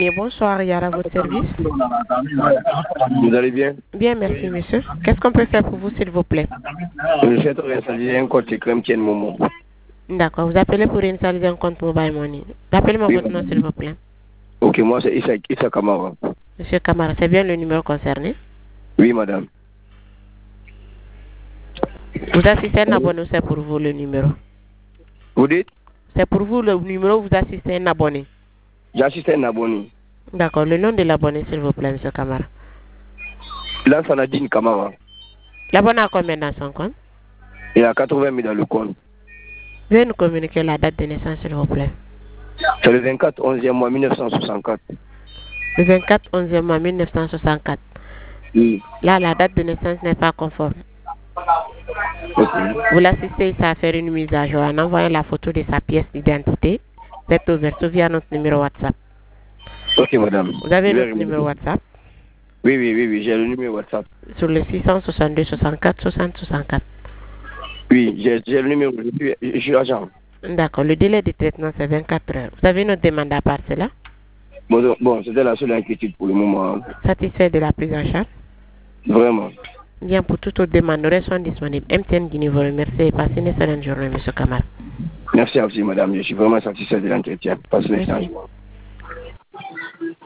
Et bonsoir, Yara, à votre service. Vous allez bien? Bien, merci, monsieur. Qu'est-ce qu'on peut faire pour vous, s'il vous plaît? Je souhaite réinstaller un compte crème Tien Momo. D'accord, vous appelez pour réinstaller un compte Mobile Money. Rappelez-moi Oui, votre nom, s'il vous plaît. Ok, moi c'est Issa Kamara. Monsieur Camara, c'est bien le numéro concerné? Oui, madame. Vous assistez à un abonné ou c'est pour vous le numéro? Vous dites? C'est pour vous le numéro où vous assistez à un abonné? J'assiste à un abonné. D'accord, le nom de l'abonné, s'il vous plaît, monsieur Camara. Là, Sanadine Kamara. L'abonné a combien dans son compte? Il y a 80 000 dans le compte. Veuillez nous communiquer la date de naissance, s'il vous plaît. C'est le 24 11e mois 1964. Le 24 11e mois 1964. Oui. Là, la date de naissance n'est pas conforme. Ok. Vous l'assistez à faire une mise à jour en envoyant la photo de sa pièce d'identité, recto verso via notre numéro WhatsApp. Ok, madame. Vous avez notre numéro WhatsApp? Oui, j'ai le numéro WhatsApp. Sur le 662 64 60 64. Oui, j'ai le numéro. Je suis agent. D'accord, le délai de traitement c'est 24 heures. Vous avez une autre demande à part cela? Bon, c'était la seule inquiétude pour le moment. Satisfait de la prise en charge? Vraiment. Bien, pour toute autre demande, nous restons disponibles. MTN Guinée vous remercie et passez une excellente journée, M. Kamara. Merci à vous, madame. Je suis vraiment satisfait de l'entretien. Passez une excellente journée.